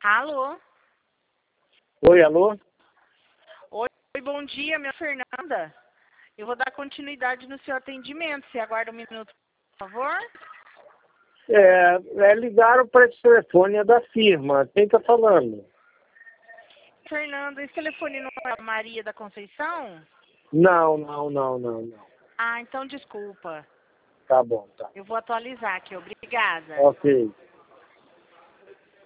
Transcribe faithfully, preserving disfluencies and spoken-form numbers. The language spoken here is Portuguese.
Alô? Oi, alô? Oi, bom dia, minha Fernanda. Eu vou dar continuidade no seu atendimento. Você aguarda um minuto, por favor? É, é ligaram para esse telefone, é da firma. Quem tá falando? Fernanda, esse telefone não é a Maria da Conceição? Não, não, não, não, não. Ah, então desculpa. Tá bom, tá. Eu vou atualizar aqui, obrigada. Ok.